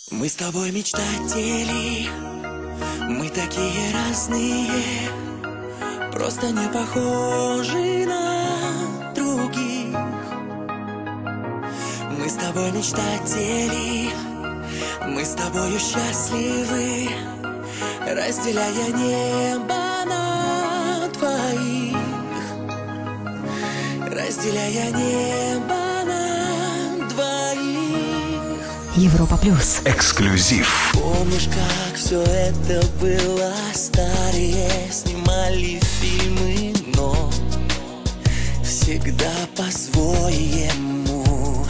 Мы с тобой мечтатели, мы такие разные, просто не похожи на других. Мы с тобой мечтатели, мы с тобою счастливы, разделяя небо на двоих, разделяя небо на двоих. Европа плюс. Эксклюзив. Помнишь, как все это было? Старые снимали фильмы, но всегда по-своему.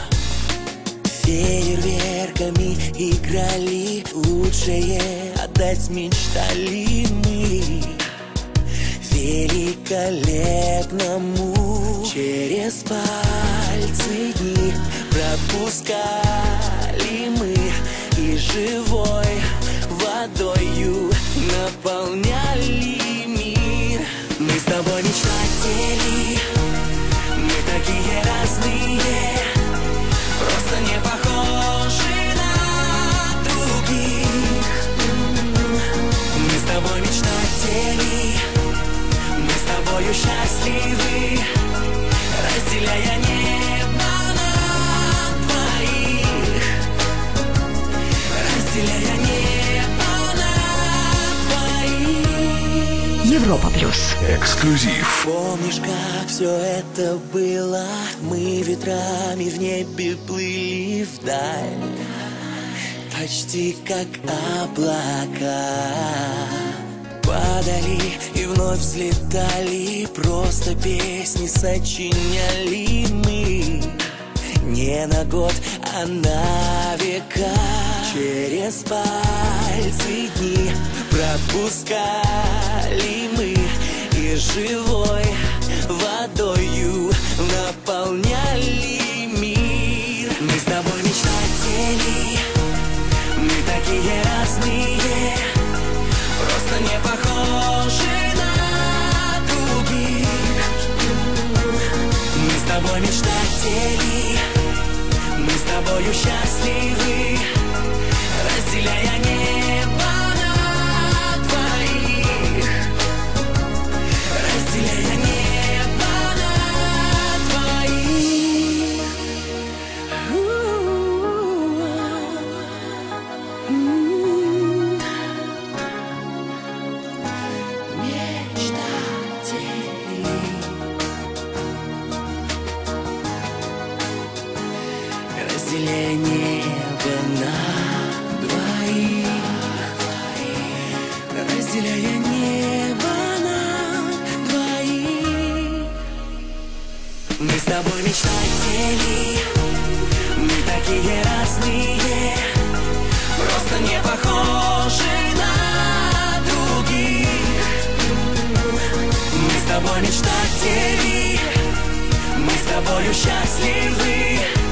Фейерверками играли, лучшее отдать мечтали мы великолепному. Через пальцы дни пропускали мы и живой водою наполняли мир. Мы с тобой мечтатели, мы такие разные, просто не похожи на других. Мы с тобой мечтатели, мы с тобою счастливы, разделяя небо на двоих, разделяя небо на двоих. Европа плюс. Эксклюзив. Помнишь, как все это было? Мы ветрами в небе плыли вдаль, почти как облака. Падали и вновь взлетали, просто песни сочиняли мы. Не на год, а на века. Через пальцы дни пропускали мы и живой водою наполняли мир. Мы с тобой мечтатели, мы такие разные, просто не похожи на других. Мы с тобой мечтатели, мы с тобою счастливы, разделяя небо на двоих, разделяя небо на двоих. Мечтатели. Разделяя небо на двоих, разделяя небо на двоих. Мы с тобой мечтатели, мы такие разные, просто не похожи на других. Мы с тобой мечтатели, мы с тобою счастливы,